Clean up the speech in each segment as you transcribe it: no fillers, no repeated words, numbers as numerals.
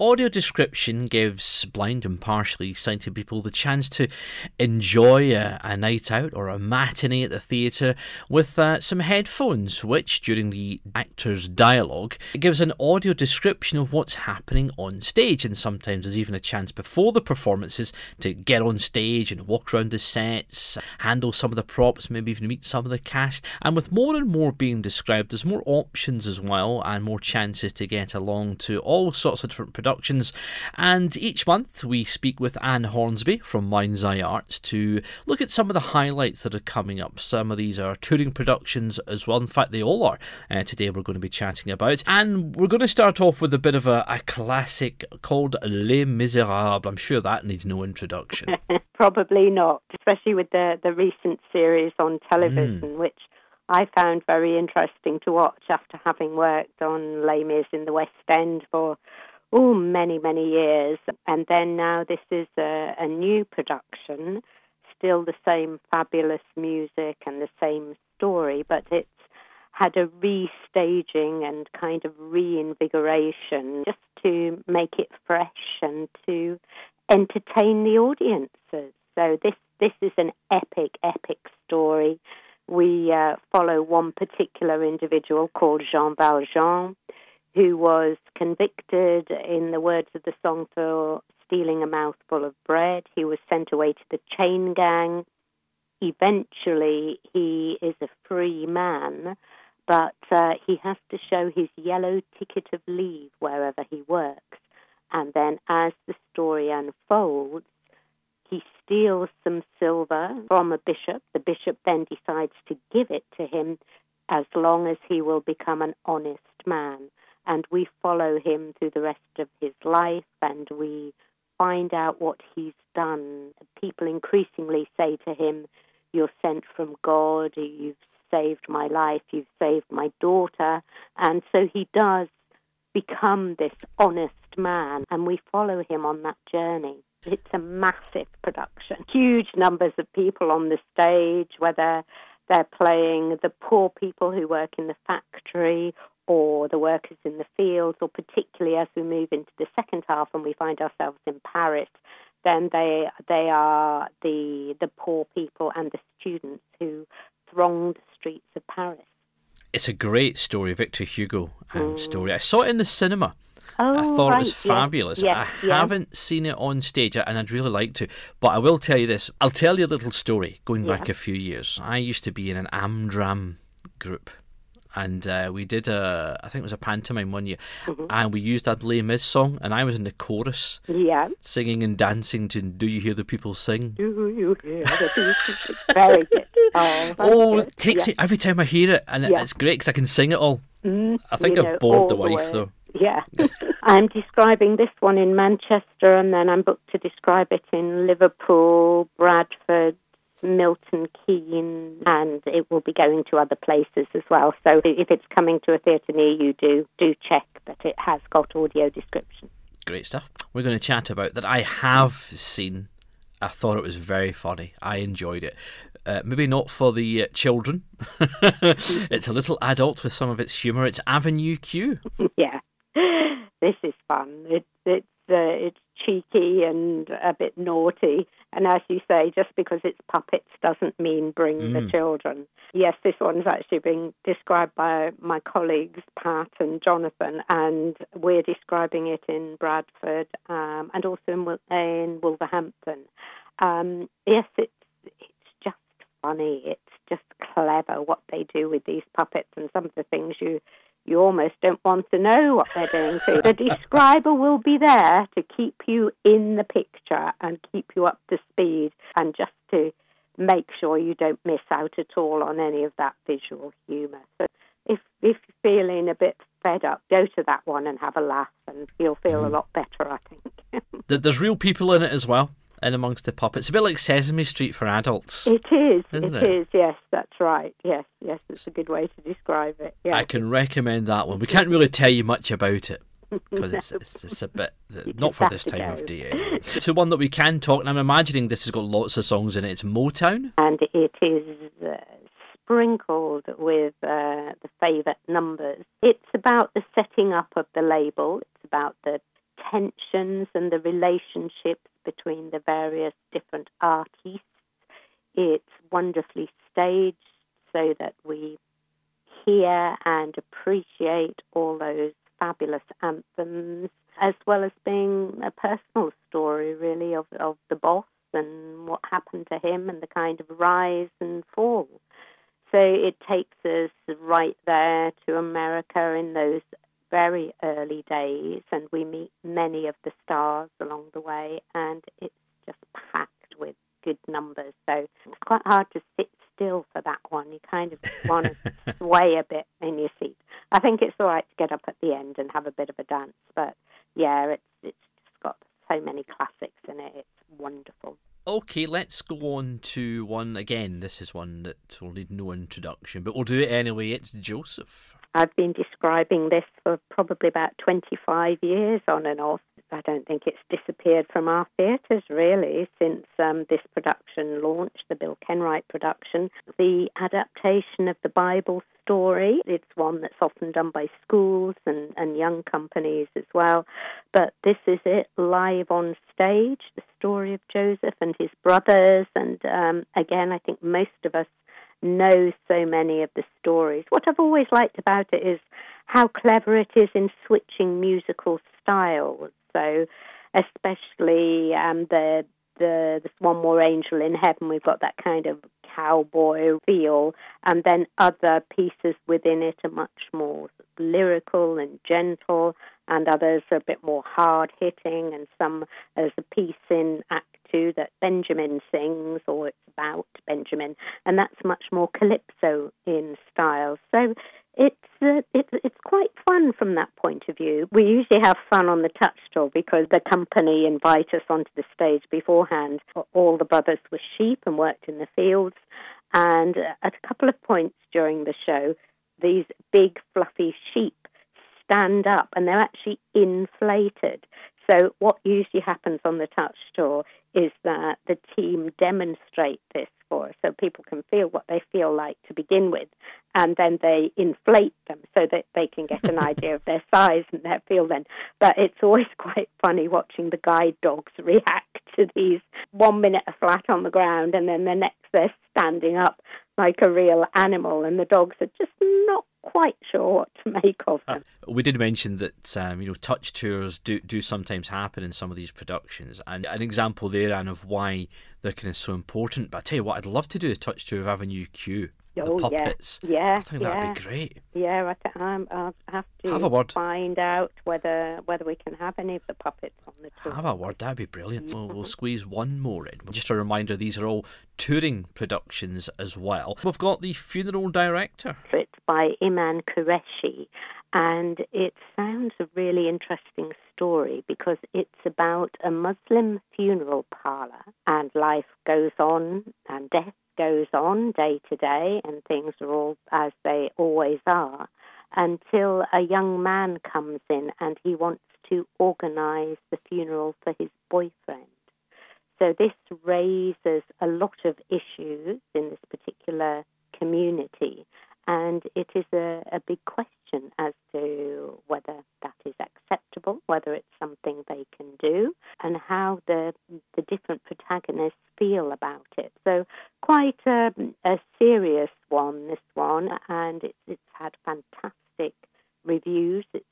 audio description gives blind and partially sighted people the chance to enjoy a night out or a matinee at the theatre with some headphones, which, during the actor's dialogue, gives an audio description of what's happening on stage. And sometimes there's even a chance before the performances to get on stage and walk around the sets, handle some of the props, maybe even meet some of the cast. And with more and more being described, there's more options as well and more chances to get along to all sorts of different productions. And each month we speak with Anne Hornsby from Mind's Eye Arts to look at some of the highlights that are coming up. Some of these are touring productions as well. In fact, they all are. Today we're going to be chatting about. And we're going to start off with a bit of a classic called Les Miserables. I'm sure that needs no introduction. Probably not, especially with the recent series on television, which I found very interesting to watch after having worked on Les Mis in the West End for many, many years. And then now this is a new production, still the same fabulous music and the same story, but it's had a restaging and kind of reinvigoration just to make it fresh and to entertain the audiences. So this is an epic story. We follow one particular individual called Jean Valjean, who was convicted, in the words of the song, for stealing a mouthful of bread. He was sent away to the chain gang. Eventually, he is a free man, but he has to show his yellow ticket of leave wherever he works. And then as the story unfolds, he steals some silver from a bishop. The bishop then decides to give it to him as long as he will become an honest man. And we follow him through the rest of his life, and we find out what he's done. People increasingly say to him, "You're sent from God, you've saved my life, you've saved my daughter." And so he does become this honest man, and we follow him on that journey. It's a massive production. Huge numbers of people on the stage, whether they're playing the poor people who work in the factory or the workers in the fields, or particularly as we move into the second half and we find ourselves in Paris, then they are the poor people and the students who throng the streets of Paris. It's a great story, Victor Hugo story. I saw it in the cinema. Oh, I thought right. it was fabulous. Yes, I haven't seen it on stage, and I'd really like to. But I will tell you this. I'll tell you a little story going back a few years. I used to be in an Amdram group, and we did I think it was a pantomime one year, and we used that Les Mis song, and I was in the chorus, singing and dancing to "Do You Hear the People Sing?" Do you hear the people sing? Very good. It takes me every time I hear it, and it's great because I can sing it all. I think I've bored the wife, though. Yeah. I'm describing this one in Manchester, and then I'm booked to describe it in Liverpool, Bradford, Milton Keynes, and it will be going to other places as well. So if it's coming to a theatre near you, do check that it has got audio description. Great stuff. We're going to chat about that. I have seen. I thought it was very funny. I enjoyed it. Maybe not for the children. It's a little adult with some of its humour. It's Avenue Q. Yeah, this is fun. It's cheeky and a bit naughty. And as you say, just because it's puppets doesn't mean bring the children. Yes, this one's actually being described by my colleagues, Pat and Jonathan, and we're describing it in Bradford and also in Wolverhampton. Yes, it's just funny. It's just clever what they do with these puppets, and some of the things you almost don't want to know what they're doing to. The describer will be there to keep you in the picture and keep you up to speed, and just to make sure you don't miss out at all on any of that visual humour. So if you're feeling a bit fed up, go to that one and have a laugh, and you'll feel a lot better, I think. There's real people in it as well, in amongst the puppets. A bit like Sesame Street for adults. It is. Isn't it is, yes, that's right. Yes, it's a good way to describe it. Yeah. I can recommend that one. We can't really tell you much about it, because it's a bit, not for this time of day anyway. It's the one that we can talk, and I'm imagining this has got lots of songs in it. It's Motown. And it is sprinkled with the favourite numbers. It's about the setting up of the label. It's about the tensions and the relationships between the various different artists. It's wonderfully staged so that we hear and appreciate all those fabulous anthems, as well as being a personal story, really, of the boss and what happened to him and the kind of rise and fall. So it takes us right there to America in those very early days, and we meet many of the stars along the way, and it's just packed with good numbers. So it's quite hard to sit still for that one. You kind of want to sway a bit in your seat. I think it's all right to get up at the end and have a bit of a dance, but yeah, it's just got so many classics in it. It's wonderful. Okay, let's go on to one again. This is one that will need no introduction, but we'll do it anyway. It's Joseph. I've been describing this for probably about 25 years on and off. I don't think it's disappeared from our theatres, really, since this production launched, the Bill Kenwright production. The adaptation of the Bible story, it's one that's often done by schools and young companies as well. But this is it, live on stage, the story of Joseph and his brothers. And again, I think most of us know so many of the stories. What I've always liked about it is how clever it is in switching musical styles. So especially this One More Angel in Heaven, we've got that kind of cowboy feel, and then other pieces within it are much more lyrical and gentle, and others are a bit more hard-hitting, and some, there's a piece in Act 2 that Benjamin sings, or it's about Benjamin, and that's much more calypso in style. So it's quite fun from that point of view. We usually have fun on the touch tour because the company invite us onto the stage beforehand. All the brothers were sheep and worked in the fields, and at a couple of points during the show, these big fluffy sheep stand up and they're actually inflated. So what usually happens on the touch tour is that the team demonstrate this for us so people can feel what they feel like to begin with, and then they inflate them so that they can get an idea of their size and their feel then. But it's always quite funny watching the guide dogs react to these. 1 minute are flat on the ground and then the next they're standing up like a real animal, and the dogs are just not quite sure what to make of them. We did mention that touch tours do sometimes happen in some of these productions, and an example there, Anne, of why they're kind of so important. But I tell you what, I'd love to do a touch tour of Avenue Q. The puppets. Yeah, I think that'd be great. Yeah, I'll have to have a word. Find out whether we can have any of the puppets on the tour. Have a word, that'd be brilliant. We'll squeeze one more in. Just a reminder, these are all touring productions as well. We've got The Funeral Director. It's by Iman Qureshi, and it sounds a really interesting story because it's about a Muslim funeral parlour, and life goes on and death goes on day to day, and things are all as they always are, until a young man comes in and he wants to organise the funeral for his boyfriend. So this raises a lot of issues in this particular community, and it is a big question as to whether that is acceptable, whether it's something they can do, and how the different protagonists feel about it. So quite a serious one, this one, and it's had fantastic reviews. It's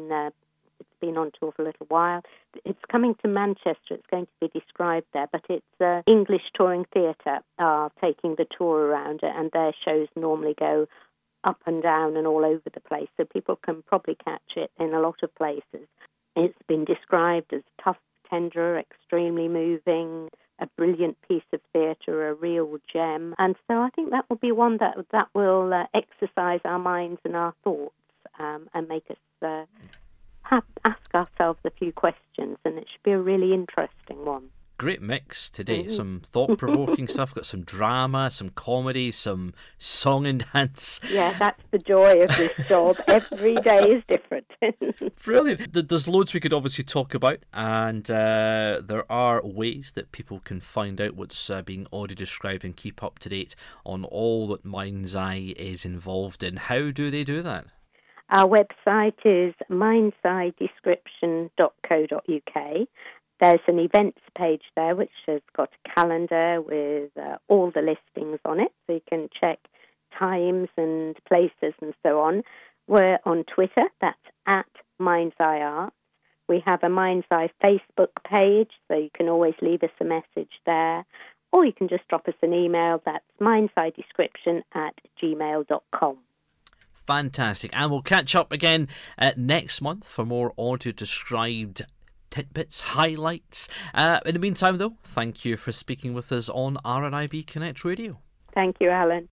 been on tour for a little while. It's coming to Manchester. It's going to be described there, but it's English Touring Theatre are taking the tour around it, and their shows normally go up and down and all over the place, so people can probably catch it in a lot of places. It's been described as tough, tender, extremely moving, a brilliant piece of theatre, a real gem. And so I think that will be one that will exercise our minds and our thoughts and make us ask ourselves a few questions, and it should be a really interesting one. Great mix today. Some thought-provoking stuff, got some drama, some comedy, some song and dance. Yeah, that's the joy of this job. Every day is different. Brilliant. There's loads we could obviously talk about, and there are ways that people can find out what's being audio described and keep up to date on all that Mind's Eye is involved in. How do they do that? Our website is mindsidedescription.co.uk. There's an events page there which has got a calendar with all the listings on it, so you can check times and places and so on. We're on Twitter, that's at Mind's Eye Arts. We have a Mind's Eye Facebook page, so you can always leave us a message there, or you can just drop us an email, that's mindsidedescription@gmail.com. Fantastic. And we'll catch up again next month for more audio-described tidbits, highlights. In the meantime, though, thank you for speaking with us on RNIB Connect Radio. Thank you, Alan.